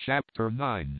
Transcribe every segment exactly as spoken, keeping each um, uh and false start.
Chapter nine.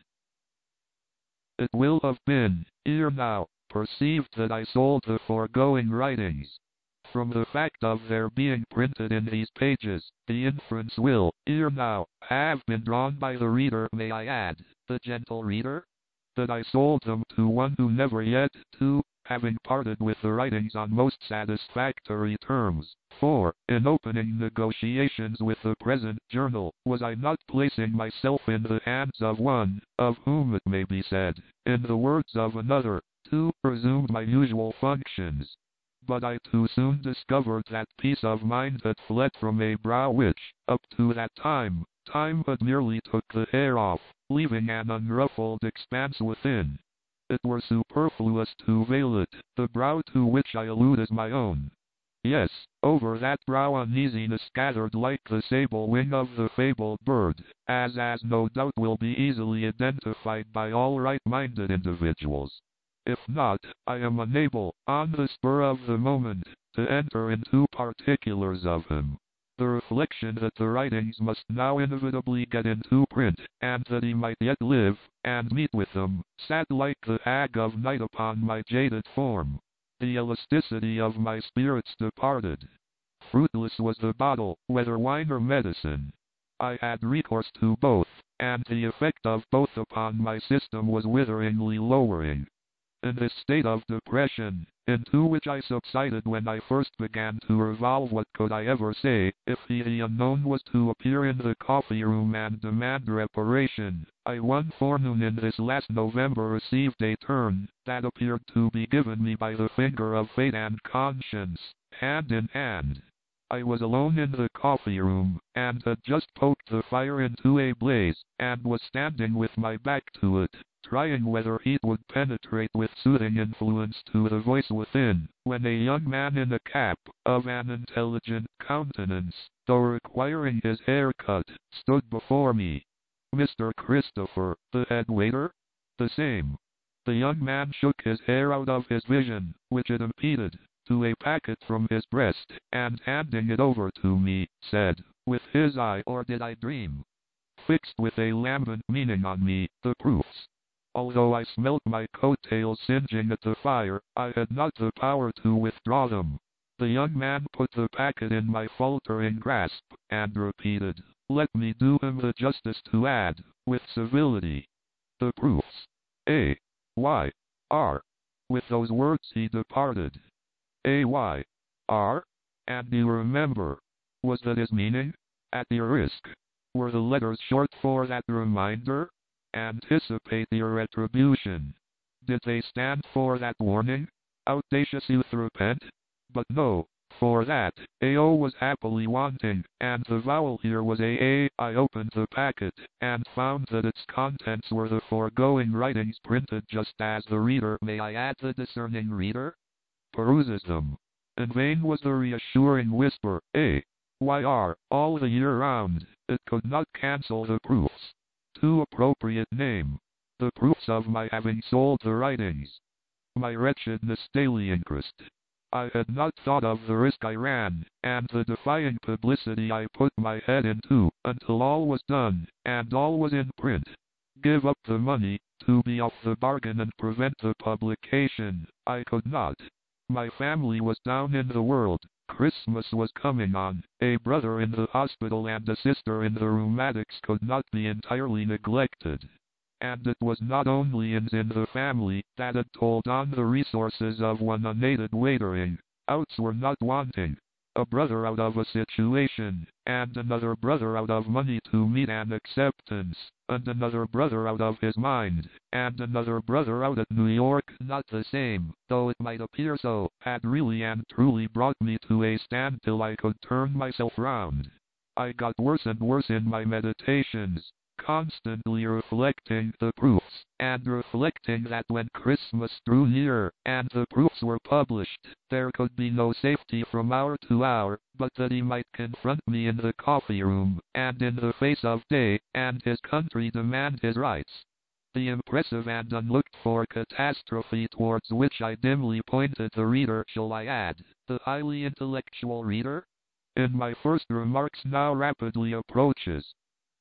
It will have been, ere now, perceived that I sold the foregoing writings. From the fact of their being printed in these pages, the inference will, ere now, have been drawn by the reader, may I add, the gentle reader, that I sold them to one who never yet, too, having parted with the writings on most satisfactory terms. For, in opening negotiations with the present journal, was I not placing myself in the hands of one, of whom it may be said, in the words of another, to resume my usual functions? But I too soon discovered that peace of mind had fled from a brow which, up to that time, time had merely took the hair off, leaving an unruffled expanse within. It were superfluous to veil it, the brow to which I allude is my own. Yes, over that brow uneasiness gathered like the sable wing of the fabled bird, as as no doubt will be easily identified by all right-minded individuals. If not, I am unable, on the spur of the moment, to enter into particulars of him. The reflection that the writings must now inevitably get into print, and that he might yet live, and meet with them, sat like the hag of night upon my jaded form. The elasticity of my spirits departed. Fruitless was the bottle, whether wine or medicine. I had recourse to both, and the effect of both upon my system was witheringly lowering. In this state of depression, into which I subsided when I first began to revolve what could I ever say, if he the unknown was to appear in the coffee-room and demand reparation, I one forenoon in this last November received a turn, that appeared to be given me by the finger of fate and conscience, hand in hand. I was alone in the coffee-room, and had just poked the fire into a blaze, and was standing with my back to it, trying whether heat would penetrate with soothing influence to the voice within, when a young man in a cap, of an intelligent countenance, though requiring his hair cut, stood before me. Mister Christopher, the head waiter? The same. The young man shook his hair out of his vision, which it impeded, to a packet from his breast, and handing it over to me, said, with his eye, or did I dream, fixed with a lambent meaning on me, the proofs. Although I smelt my coat-tails singeing at the fire, I had not the power to withdraw them. The young man put the packet in my faltering grasp, and repeated, let me do him the justice to add, with civility, the proofs. A. Y. R. With those words he departed. A. Y. R. And you remember, was that his meaning? At your risk. Were the letters short for that reminder? Anticipate your retribution. Did they stand for that warning? Audacious youth repent? But no, for that, A O was happily wanting, and the vowel here was A A. I opened the packet, and found that its contents were the foregoing writings printed just as the reader, may I add the discerning reader, peruses them. In vain was the reassuring whisper, A. Y. R. all the year round. It could not cancel the proofs. Too appropriate name. The proofs of my having sold the writings. My wretchedness daily increased. I had not thought of the risk I ran, and the defying publicity I put my head into, until all was done, and all was in print. Give up the money, to be off the bargain and prevent the publication, I could not. My family was down in the world. Christmas was coming on, a brother in the hospital and a sister in the rheumatics could not be entirely neglected. And it was not only ins in the family that had told on the resources of one unaided waitering. Outs were not wanting. A brother out of a situation, and another brother out of money to meet an acceptance, and another brother out of his mind, and another brother out at New York, not the same, though it might appear so, had really and truly brought me to a stand till I could turn myself round. I got worse and worse in my meditations, constantly reflecting the proofs, and reflecting that when Christmas drew near, and the proofs were published, there could be no safety from hour to hour, but that he might confront me in the coffee-room, and in the face of day, and his country demand his rights. The impressive and unlooked-for catastrophe towards which I dimly pointed the reader, shall I add, the highly intellectual reader, in my first remarks now rapidly approaches.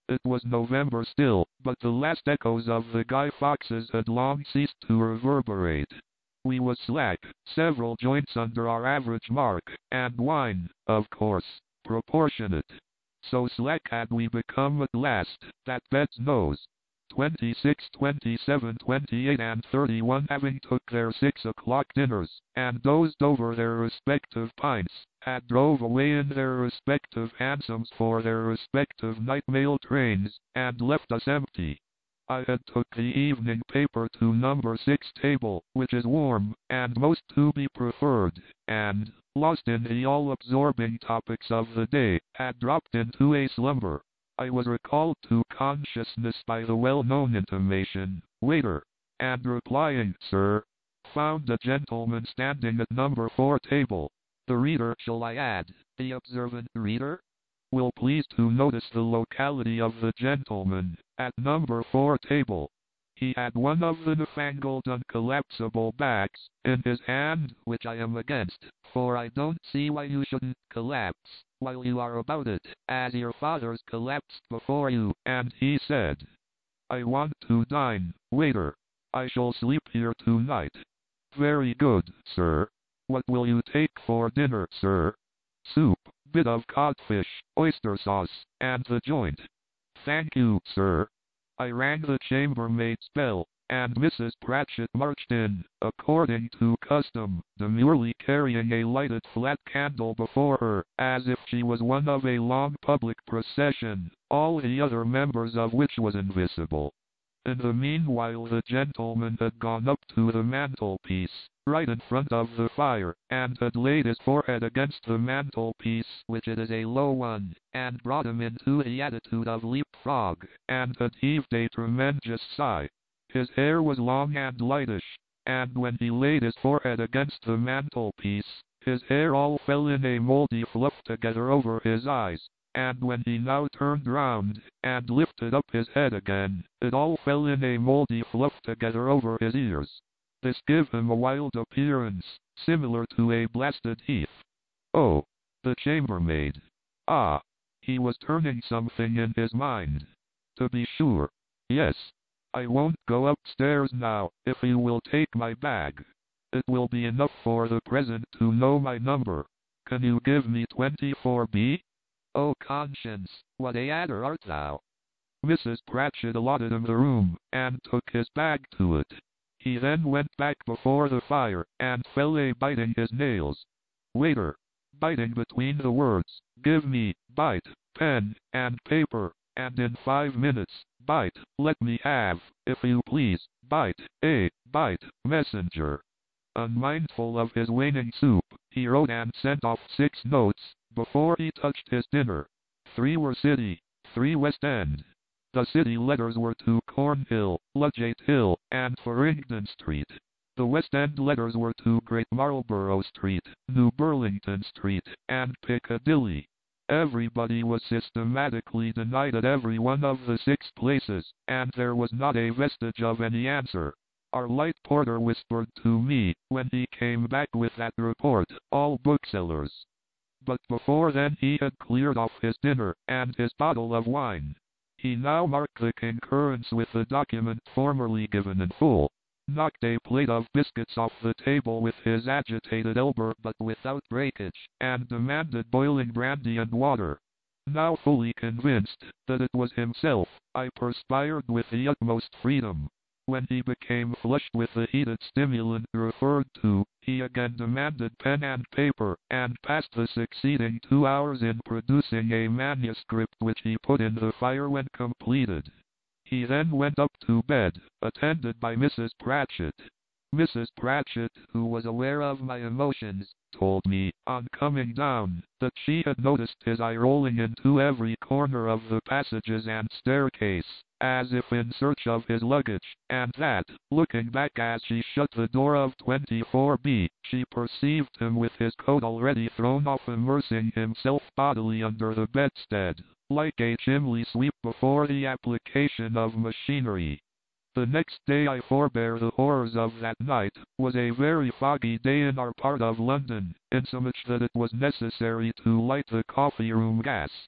It was November still, but the last echoes of the Guy Fawkes had long ceased to reverberate. We was slack, several joints under our average mark, and wine, of course, proportionate. So slack had we become at last, that bed's nose, twenty-six, twenty-seven, twenty-eight and thirty-one having took their six o'clock dinners, and dozed over their respective pints, had drove away in their respective hansoms for their respective night mail trains, and left us empty. I had took the evening paper to number six table, which is warm, and most to be preferred, and, lost in the all-absorbing topics of the day, had dropped into a slumber. I was recalled to consciousness by the well-known intimation, "Waiter," and replying, "Sir," found a gentleman standing at number four table. The reader, shall I add, the observant reader, will please to notice the locality of the gentleman, at number four table. He had one of the newfangled uncollapsible bags in his hand, which I am against, for I don't see why you shouldn't collapse while you are about it, as your fathers collapsed before you, and he said, "I want to dine, waiter. I shall sleep here tonight." "Very good, sir. What will you take for dinner, sir?" "Soup, bit of codfish, oyster sauce, and the joint." "Thank you, sir." I rang the chambermaid's bell, and Missus Pratchett marched in, according to custom, demurely carrying a lighted flat candle before her, as if she was one of a long public procession, all the other members of which was invisible. In the meanwhile the gentleman had gone up to the mantelpiece, right in front of the fire, and had laid his forehead against the mantelpiece, which it is a low one, and brought him into the attitude of leap-frog, and had heaved a tremendous sigh. His hair was long and lightish, and when he laid his forehead against the mantelpiece, his hair all fell in a mouldy fluff together over his eyes, and when he now turned round, and lifted up his head again, it all fell in a mouldy fluff together over his ears. This gave him a wild appearance, similar to a blasted heath. Oh, the chambermaid. Ah, he was turning something in his mind. To be sure. Yes. I won't go upstairs now, if you will take my bag. It will be enough for the present to know my number. Can you give me twenty-four B? Oh conscience, what a adder art thou! Missus Pratchett allotted him the room, and took his bag to it. He then went back before the fire, and fell a biting his nails. Waiter, biting between the words, give me, bite, pen, and paper, and in five minutes, bite, let me have, if you please, bite, a, bite, messenger. Unmindful of his waning soup, he wrote and sent off six notes, before he touched his dinner. Three were City, three West End. The City letters were to Cornhill, Ludgate Hill, and Farringdon Street. The West End letters were to Great Marlborough Street, New Burlington Street, and Piccadilly. Everybody was systematically denied at every one of the six places, and there was not a vestige of any answer. Our light porter whispered to me, when he came back with that report, all booksellers. But before then he had cleared off his dinner, and his bottle of wine. He now marked the concurrence with the document formerly given in full, knocked a plate of biscuits off the table with his agitated elbow but without breakage, and demanded boiling brandy and water. Now fully convinced that it was himself, I perspired with the utmost freedom. When he became flushed with the heated stimulant referred to, he again demanded pen and paper, and passed the succeeding two hours in producing a manuscript which he put in the fire when completed. He then went up to bed, attended by Missus Pratchett. Missus Pratchett, who was aware of my emotions, told me, on coming down, that she had noticed his eye rolling into every corner of the passages and staircase, as if in search of his luggage, and that, looking back as she shut the door of twenty-four B, she perceived him with his coat already thrown off, immersing himself bodily under the bedstead, like a chimney sweep before the application of machinery. The next day, I forbear the horrors of that night, was a very foggy day in our part of London, insomuch that it was necessary to light the coffee-room gas.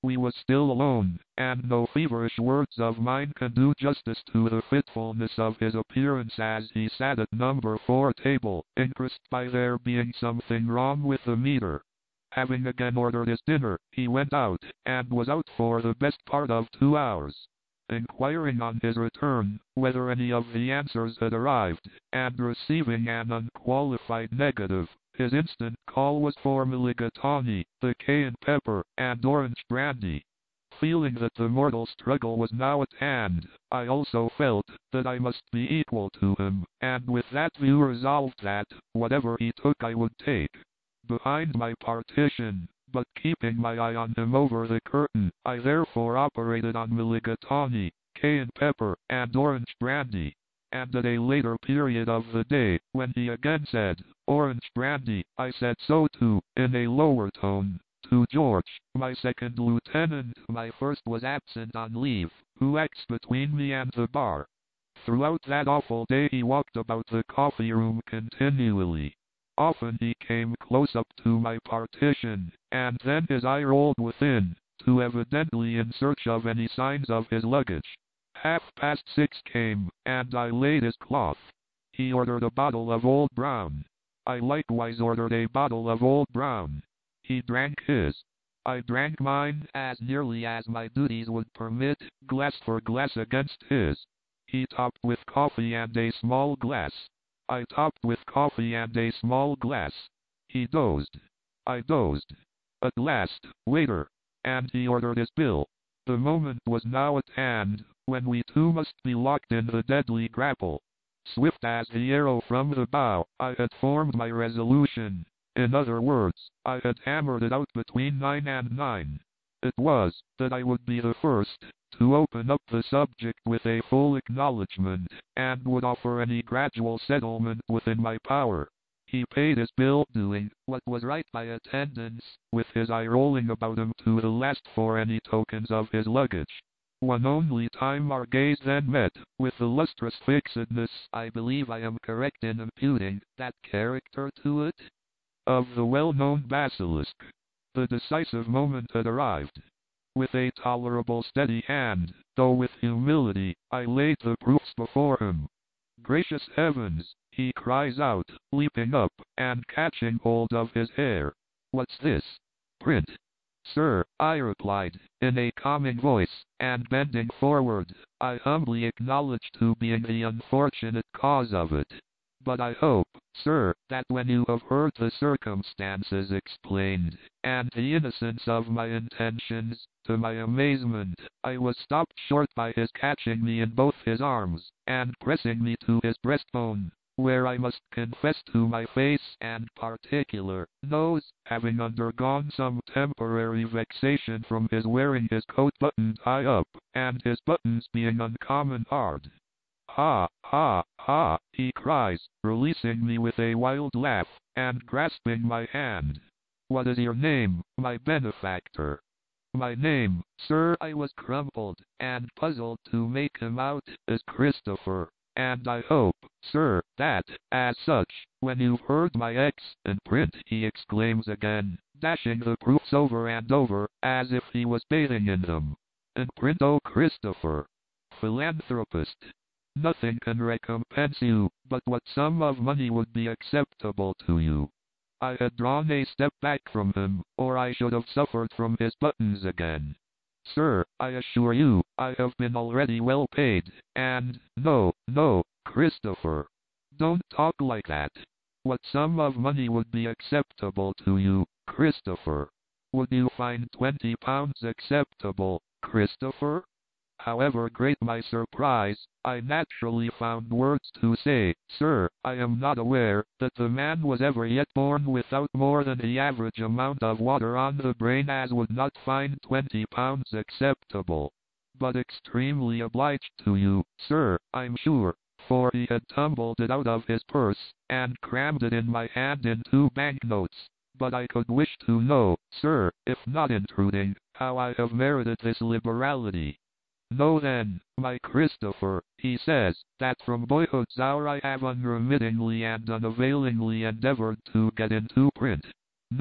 We was still alone, and no feverish words of mine can do justice to the fitfulness of his appearance as he sat at number four table, impressed by there being something wrong with the meter. Having again ordered his dinner, he went out, and was out for the best part of two hours. Inquiring on his return whether any of the answers had arrived, and receiving an unqualified negative, his instant call was for mulligatawny, the cayenne pepper, and orange brandy. Feeling that the mortal struggle was now at hand, I also felt that I must be equal to him, and with that view resolved that, whatever he took I would take. Behind my partition, but keeping my eye on him over the curtain, I therefore operated on mulligatawny, cayenne pepper, and orange brandy. And at a later period of the day, when he again said, orange brandy, I said so too, in a lower tone, to George, my second lieutenant. My first was absent on leave, who acts between me and the bar. Throughout that awful day he walked about the coffee room continually. Often he came close up to my partition, and then his eye rolled within, too evidently in search of any signs of his luggage. Half past six came, and I laid his cloth. He ordered a bottle of Old Brown. I likewise ordered a bottle of Old Brown. He drank his. I drank mine as nearly as my duties would permit, glass for glass against his. He topped with coffee and a small glass. I topped with coffee and a small glass. He dozed. I dozed. At last, waiter, and he ordered his bill. The moment was now at hand, when we two must be locked in the deadly grapple. Swift as the arrow from the bow, I had formed my resolution. In other words, I had hammered it out between nine and nine. It was, that I would be the first to open up the subject with a full acknowledgment, and would offer any gradual settlement within my power. He paid his bill, doing what was right by attendance, with his eye rolling about him to the last for any tokens of his luggage. One only time our gaze then met, with the lustrous fixedness, I believe I am correct in imputing that character to it, of the well-known basilisk. The decisive moment had arrived. With a tolerable steady hand, though with humility, I laid the proofs before him. Gracious heavens, he cries out, leaping up, and catching hold of his hair. What's this? Print. Sir, I replied, in a calming voice, and bending forward, I humbly acknowledge to being the unfortunate cause of it. But I hope, sir, that when you have heard the circumstances explained, and the innocence of my intentions, to my amazement, I was stopped short by his catching me in both his arms, and pressing me to his breastbone, where I must confess to my face and particular nose, having undergone some temporary vexation from his wearing his coat buttoned high up, and his buttons being uncommon hard. Ha, ha, ha, he cries, releasing me with a wild laugh, and grasping my hand. What is your name, my benefactor? My name, sir, I was crumpled, and puzzled to make him out, is Christopher, and I hope, sir, that, as such, when you've heard my X in print, he exclaims again, dashing the proofs over and over, as if he was bathing in them. In print, oh Christopher, philanthropist. Nothing can recompense you, but what sum of money would be acceptable to you. I had drawn a step back from him, or I should have suffered from his buttons again. Sir, I assure you, I have been already well paid, and, no, no, Christopher, don't talk like that. What sum of money would be acceptable to you, Christopher? Would you find twenty pounds acceptable, Christopher? However great my surprise, I naturally found words to say, Sir, I am not aware that the man was ever yet born without more than the average amount of water on the brain as would not find twenty pounds acceptable. But extremely obliged to you, sir, I'm sure, for he had tumbled it out of his purse, and crammed it in my hand in two banknotes. But I could wish to know, sir, if not intruding, how I have merited this liberality. Know then, my Christopher, he says, that from boyhood's hour I have unremittingly and unavailingly endeavored to get into print. Know,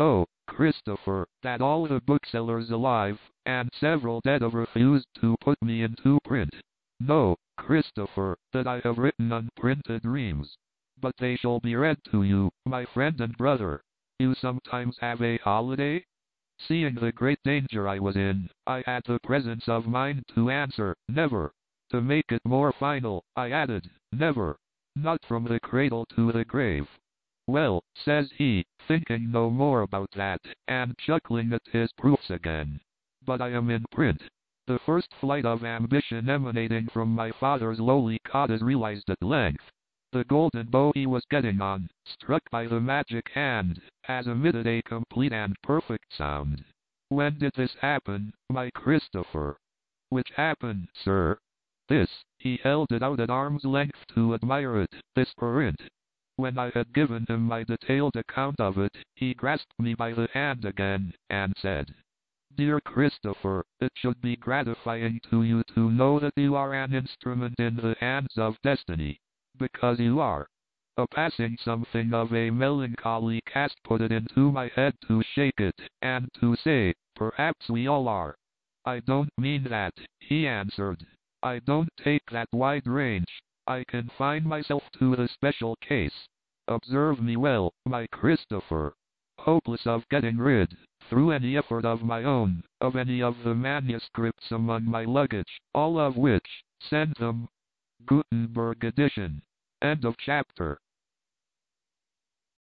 Christopher, that all the booksellers alive, and several dead have refused to put me into print. Know, Christopher, that I have written unprinted dreams. But they shall be read to you, my friend and brother. You sometimes have a holiday? Seeing the great danger I was in, I had the presence of mind to answer, never. To make it more final, I added, never. Not from the cradle to the grave. Well, says he, thinking no more about that, and chuckling at his proofs again. But I am in print. The first flight of ambition emanating from my father's lowly cot is realized at length. The golden bow he was getting on, struck by the magic hand, has emitted a complete and perfect sound. When did this happen, my Christopher? Which happened, sir? This. He held it out at arm's length to admire it, this print. When I had given him my detailed account of it, he grasped me by the hand again, and said, Dear Christopher, it should be gratifying to you to know that you are an instrument in the hands of destiny. Because you are. A passing something of a melancholy cast put it into my head to shake it, and to say, perhaps we all are. I don't mean that, he answered. I don't take that wide range. I confine myself to the special case. Observe me well, my Christopher. Hopeless of getting rid, through any effort of my own, of any of the manuscripts among my luggage, all of which, send them. Gutenberg edition. End of chapter.